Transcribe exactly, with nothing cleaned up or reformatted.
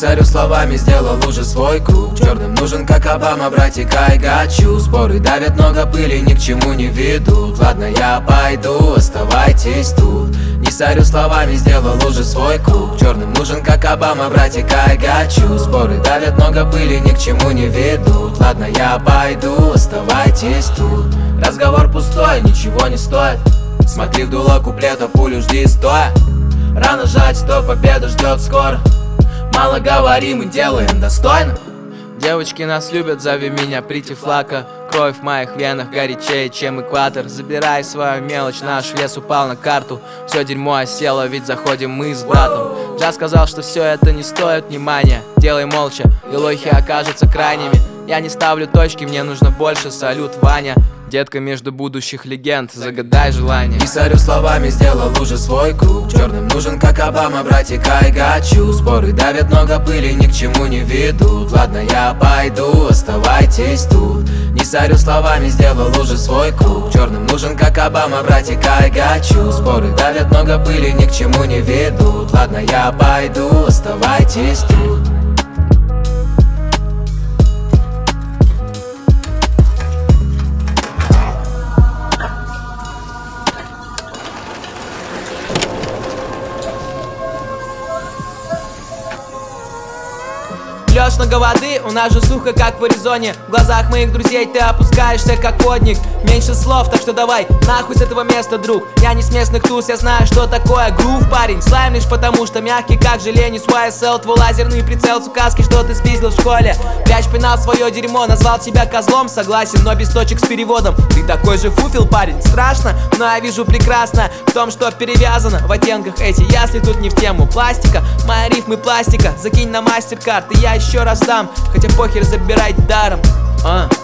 сорю словами, сделал уже свой круг. Черным нужен, как Обама, братик, I got you. Споры давят, много пыли, ни к чему не ведут. Ладно, я пойду, оставайтесь тут. Не сорю словами, сделал уже свой круг. Черным нужен, как Обама, братик, I got you. Споры давят, много пыли, ни к чему не ведут. Ладно, я пойду, оставайтесь тут. Разговор пустой, ничего не стоит. Смотри в дуло куплета, пулю жди стоя. Рано жать, что победа ждет скоро. Мало говорим и делаем достойно. Девочки нас любят, зови меня Прити Флака. Кровь в моих венах горячее, чем экватор. Забирай свою мелочь, наш вес упал на карту. Все дерьмо осело, ведь заходим мы с братом. Джаз сказал, что все это не стоит внимания. Делай молча, и лохи окажутся крайними. Я не ставлю точки, мне нужно больше, салют, Ваня. Детка между будущих легенд, загадай желание. Не сорю словами, сделал уже свой круг. Черным нужен, как Обама, братик, I got you. Споры давят, много пыли, ни к чему не ведут. Ладно, я пойду, оставайтесь тут. Не сорю словами, сделал уже свой круг. Черным нужен, как Обама, братик, I got you. Споры давят, много пыли, ни к чему не ведут. Ладно, я пойду, оставайтесь тут. Лёж много воды, у нас же сухо, как в Аризоне. В глазах моих друзей ты опускаешься, как водник. Меньше слов, так что давай нахуй с этого места, друг. Я не с местных туз, я знаю, что такое грув, парень. Слайм лишь потому, что мягкий, как желе. Не с уай эс эл, твой лазерный прицел с указки, что ты спиздил в школе. Прячь пенал свое дерьмо, назвал тебя козлом. Согласен, но без точек с переводом. Ты такой же фуфел, парень, страшно. Но я вижу прекрасно в том, что перевязано в оттенках эти ясли. Тут не в тему пластика, мои рифмы пластика. Закинь на мастер-карт, и я еще раз дам. Хотя похер, забирай даром. а.